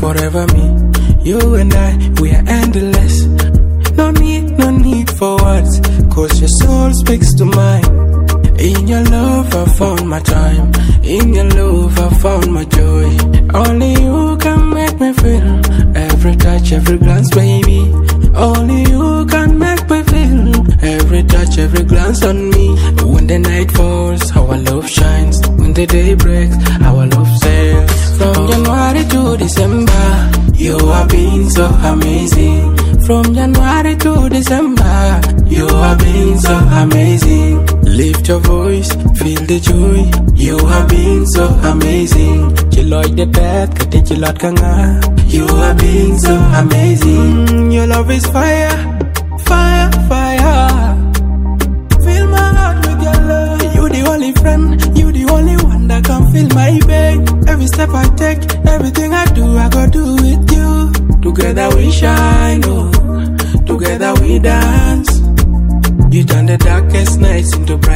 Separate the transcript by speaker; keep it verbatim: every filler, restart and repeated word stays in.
Speaker 1: forever me. You and I, we are endless. No need, no need for words, cause your soul speaks to mine. In your love I found my time, in your love I found my joy. Only you can make me feel, every touch, every glance, baby. Only you can make me feel, every touch, every glance on me. When the night falls, our love shines. When the day breaks, our love sails. From January to December, you have been so amazing. From January to December, you have been so amazing. Lift your voice, feel the joy. You have been so amazing. Chiloy the bed, kati chilot kanga. You have been so amazing. Mm, your love is fire, fire, fire. Fill my heart with your love. You the only friend, you the only one that can fill my pain. Every step I take, everything I do, I go do with you. Together we shine, oh. Together we dance. You turn the darkest nights into bright.